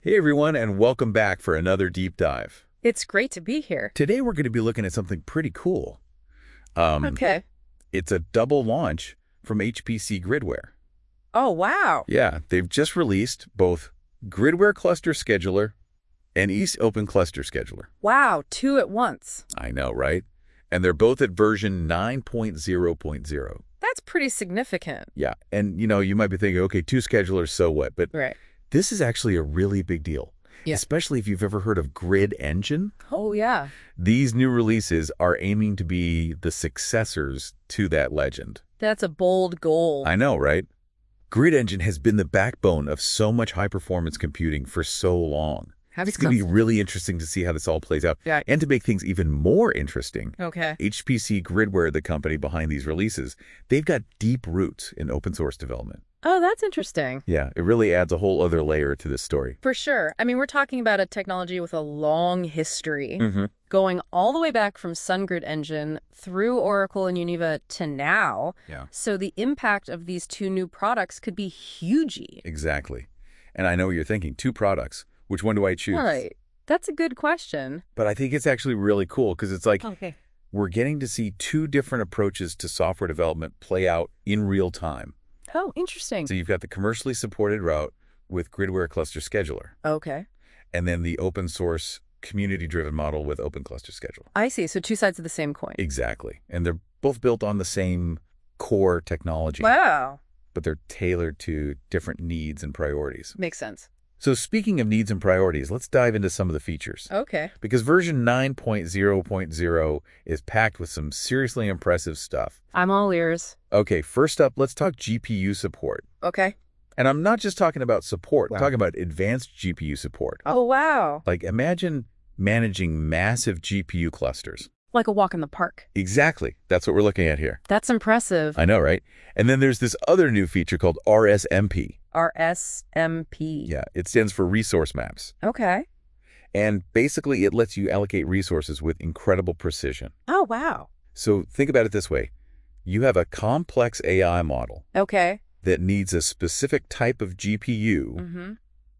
Hey everyone, and welcome back for another deep dive. It's great to be here. Today we're going to be looking at something pretty cool. Um, Okay. it's a double launch from HPC Gridware. Oh, wow. Yeah, they've just released both Gridware Cluster Scheduler and East Open Cluster Scheduler. Wow, two at once. I know, right? And they're both at version 9.0.0. That's pretty significant. Yeah, and you might be thinking, okay, two schedulers, so what? But Right. this is actually a really big deal, Yeah. especially if you've ever heard of Grid Engine. Oh, yeah. These new releases are aiming to be the successors to that legend. That's a bold goal. I know, right? Grid Engine has been the backbone of so much high-performance computing for so long. It's going to be really interesting to see how this all plays out. Yeah. And to make things even more interesting, Okay. HPC Gridware, the company behind these releases, they've got deep roots in open source development. Oh, that's interesting. Yeah, it really adds a whole other layer to this story. For sure. I mean, we're talking about a technology with a long history, Mm-hmm. going all the way back from SunGrid Engine through Oracle and Univa to now. Yeah. So the impact of these two new products could be huge. Exactly. And I know what you're thinking, two products. Which one do I choose? All right. That's a good question. But I think it's actually really cool because it's like Okay. we're getting to see two different approaches to software development play out in real time. Oh, interesting. So you've got the commercially supported route with Gridware Cluster Scheduler, Okay. and then the open source community-driven model with Open Cluster Scheduler. I see. So two sides of the same coin. Exactly. And they're both built on the same core technology, Wow. but they're tailored to different needs and priorities. Makes sense. So speaking of needs and priorities, let's dive into some of the features. Okay. Because version 9.0.0 is packed with some seriously impressive stuff. I'm all ears. Okay, first up, let's talk GPU support. Okay. And I'm not just talking about support. Wow. I'm talking about advanced GPU support. Oh, wow. Like, imagine managing massive GPU clusters. Like a walk in the park. Exactly. That's what we're looking at here. That's impressive. I know, right? And then there's this other new feature called RSMP. RSMP. Yeah, it stands for Resource Maps. Okay. And basically, it lets you allocate resources with incredible precision. Oh, wow. So So think about it this way. You have a complex AI model okay. that needs a specific type of GPU Mm-hmm.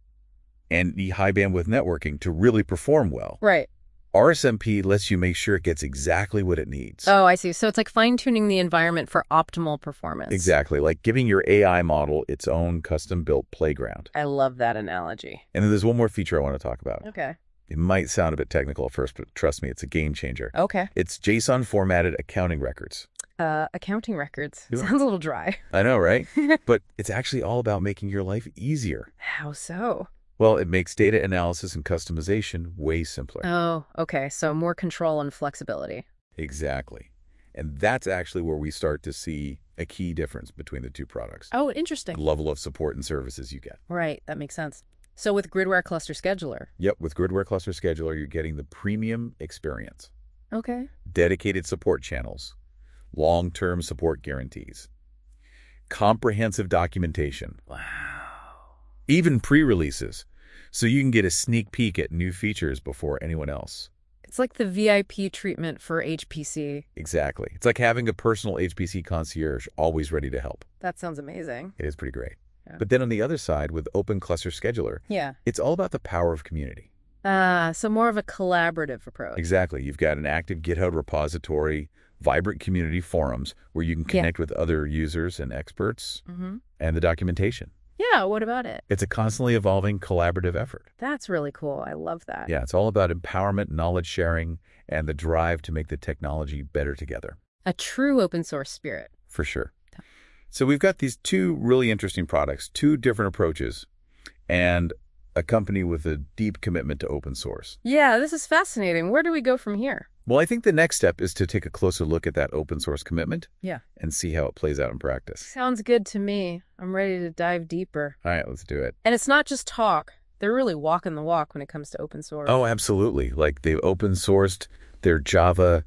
and need high bandwidth networking to really perform well. Right. RSMP lets you make sure it gets exactly what it needs. Oh, I see. So it's like fine-tuning the environment for optimal performance. Exactly, like giving your AI model its own custom-built playground. I love that analogy. And then there's one more feature I want to talk about. Okay. It might sound a bit technical at first, but trust me, it's a game changer. Okay. It's JSON-formatted accounting records. Accounting records. Yeah. Sounds a little dry. I know, right? But it's actually all about making your life easier. How so? Well, it makes data analysis and customization way simpler. Oh, okay. So more control and flexibility. Exactly. And that's actually where we start to see a key difference between the two products. Oh, interesting. The level of support and services you get. Right. That makes sense. So with Gridware Cluster Scheduler. Yep, with Gridware Cluster Scheduler, you're getting the premium experience. Okay. Dedicated support channels, long-term support guarantees, comprehensive documentation, Wow. even pre-releases, so you can get a sneak peek at new features before anyone else. It's like the VIP treatment for HPC. Exactly. It's like having a personal HPC concierge always ready to help. That sounds amazing. It is pretty great. Yeah. But then on the other side, with Open Cluster Scheduler, Yeah. it's all about the power of community. So more of a collaborative approach. Exactly. You've got an active GitHub repository, vibrant community forums where you can Yeah. connect with other users and experts, Mm-hmm. and the documentation. Yeah, what about it? It's a constantly evolving collaborative effort. That's really cool. I love that. Yeah, it's all about empowerment, knowledge sharing, and the drive to make the technology better together. A true open source spirit. For sure. So we've got these two really interesting products, two different approaches, and a company with a deep commitment to open source. Yeah, this is fascinating. Where do we go from here? Well, I think the next step is to take a closer look at that open source commitment Yeah. and see how it plays out in practice. Sounds good to me. I'm ready to dive deeper. All right, let's do it. And it's not just talk. They're really walking the walk when it comes to open source. Oh, absolutely. Like they've open sourced their Java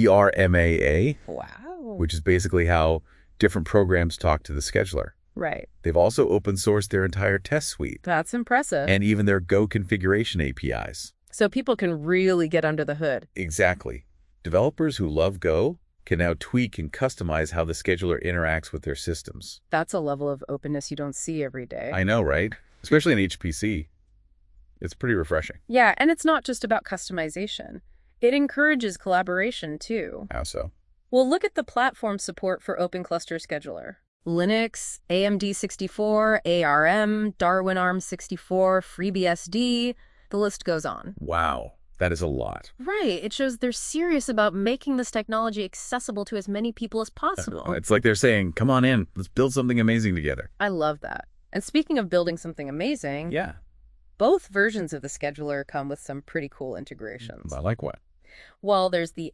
DRMAA, Wow. which is basically how different programs talk to the scheduler. Right. They've also open sourced their entire test suite That's impressive. and even their Go configuration APIs. So people can really get under the hood. Exactly. Developers who love Go can now tweak and customize how the scheduler interacts with their systems. That's a level of openness you don't see every day. I know, right? Especially in HPC. It's pretty refreshing. Yeah, and it's not just about customization. It encourages collaboration, too. How so? Well, look at the platform support for Open Cluster Scheduler. Linux, AMD 64, ARM, Darwin ARM 64, FreeBSD, the list goes on. Wow, that is a lot. Right, it shows they're serious about making this technology accessible to as many people as possible. It's like they're saying, come on in, let's build something amazing together. I love that. And speaking of building something amazing, Yeah. both versions of the scheduler come with some pretty cool integrations. I like what? Well, there's the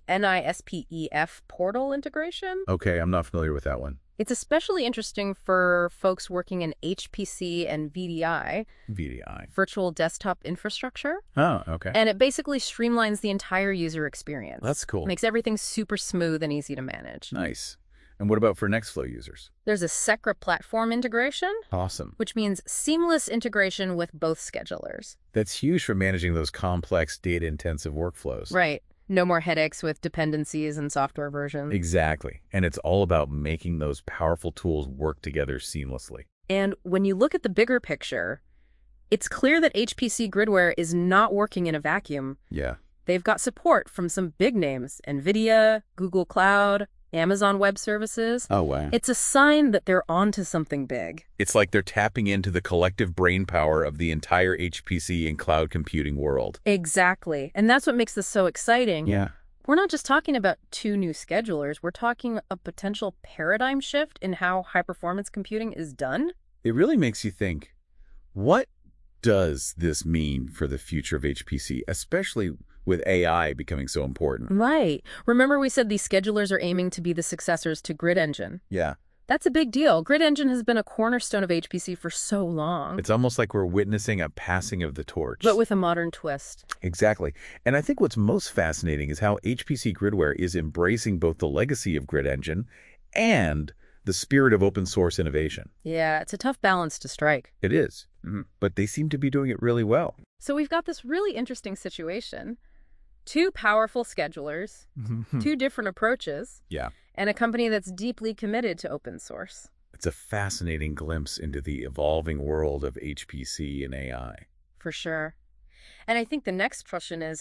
NISPEF portal integration. Okay, I'm not familiar with that one. It's especially interesting for folks working in HPC and VDI, VDI. virtual desktop infrastructure. Oh, okay. And it basically streamlines the entire user experience. That's cool. Makes everything super smooth and easy to manage. Nice. And what about for Nextflow users? There's a Secra platform integration, Awesome. which means seamless integration with both schedulers. That's huge for managing those complex data-intensive workflows. Right. No more headaches with dependencies and software versions. Exactly. And it's all about making those powerful tools work together seamlessly. And when you look at the bigger picture, it's clear that HPC Gridware is not working in a vacuum. Yeah. They've got support from some big names, NVIDIA, Google Cloud, Amazon Web Services. Oh, wow. It's a sign that they're onto something big. It's like they're tapping into the collective brain power of the entire HPC and cloud computing world. Exactly. And that's what makes this so exciting. Yeah. We're not just talking about two new schedulers. We're talking a potential paradigm shift in how high-performance computing is done. It really makes you think, what does this mean for the future of HPC, especially with AI becoming so important? Right. Remember we said these schedulers are aiming to be the successors to Grid Engine. Yeah. That's a big deal. Grid Engine has been a cornerstone of HPC for so long. It's almost like we're witnessing a passing of the torch. But with a modern twist. Exactly. And I think what's most fascinating is how HPC Gridware is embracing both the legacy of Grid Engine and the spirit of open source innovation. Yeah, it's a tough balance to strike. It is. But they seem to be doing it really well. So we've got this really interesting situation. Two powerful schedulers, two different approaches, Yeah. and a company that's deeply committed to open source. It's a fascinating glimpse into the evolving world of HPC and AI. For sure. And I think the next question is,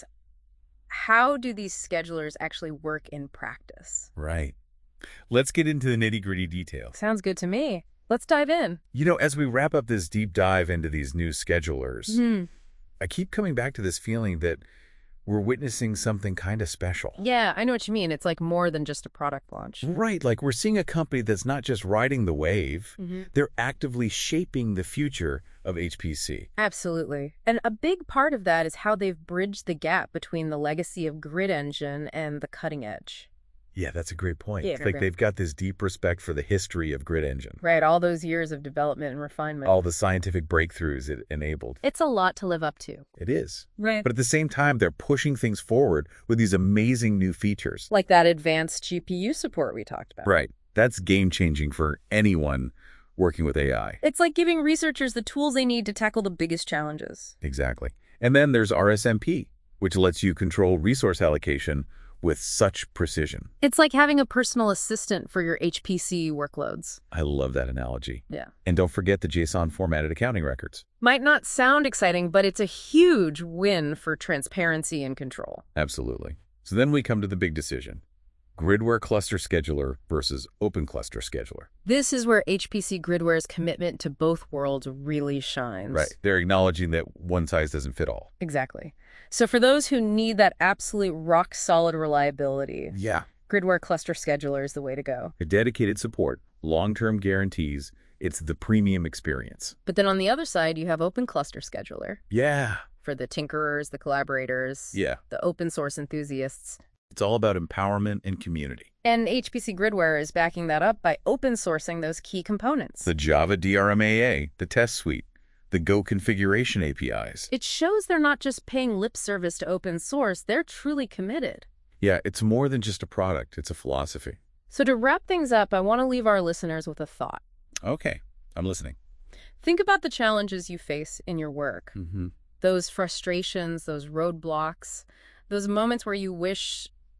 how do these schedulers actually work in practice? Right. Let's get into the nitty-gritty details. Sounds good to me. Let's dive in. You know, as we wrap up this deep dive into these new schedulers, I keep coming back to this feeling that we're witnessing something kind of special. Yeah, I know what you mean. It's like more than just a product launch. Right, like we're seeing a company that's not just riding the wave, they're actively shaping the future of HPC. Absolutely. And a big part of that is how they've bridged the gap between the legacy of Grid Engine and the cutting edge. Yeah, that's a great point. Yeah, It's like they've got this deep respect for the history of Grid Engine. Right, all those years of development and refinement. All the scientific breakthroughs it enabled. It's a lot to live up to. It is. Right. But at the same time, they're pushing things forward with these amazing new features. Like that advanced GPU support we talked about. Right. That's game-changing for anyone working with AI. It's like giving researchers the tools they need to tackle the biggest challenges. Exactly. And then there's RSMP, which lets you control resource allocation with such precision. It's like having a personal assistant for your HPC workloads. I love that analogy. Yeah. And don't forget the JSON formatted accounting records. Might not sound exciting, but it's a huge win for transparency and control. Absolutely. So then we come to the big decision. Gridware Cluster Scheduler versus Open Cluster Scheduler. This is where HPC Gridware's commitment to both worlds really shines. Right. They're acknowledging that one size doesn't fit all. Exactly. So for those who need that absolute rock-solid reliability, Yeah. Gridware Cluster Scheduler is the way to go. A dedicated support, long-term guarantees, it's the premium experience. But then on the other side, you have Open Cluster Scheduler Yeah. for the tinkerers, the collaborators, Yeah. the open source enthusiasts. It's all about empowerment and community. And HPC Gridware is backing that up by open sourcing those key components. The Java DRMAA, the test suite, the Go configuration APIs. It shows they're not just paying lip service to open source, they're truly committed. Yeah, it's more than just a product, it's a philosophy. So to wrap things up, I want to leave our listeners with a thought. Okay, I'm listening. Think about the challenges you face in your work. Those frustrations, those roadblocks, those moments where you wish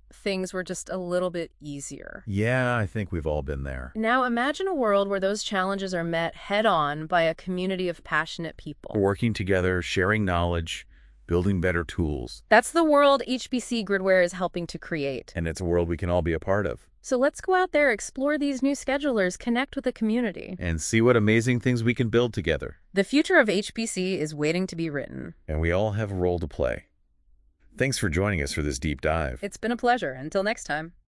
things were just a little bit easier. Yeah, I think we've all been there. Now imagine a world where those challenges are met head-on by a community of passionate people. Working together, sharing knowledge, building better tools. That's the world HPC Gridware is helping to create. And it's a world we can all be a part of. So let's go out there, explore these new schedulers, connect with the community. And see what amazing things we can build together. The future of HPC is waiting to be written. And we all have a role to play. Thanks for joining us for this deep dive. It's been a pleasure. Until next time.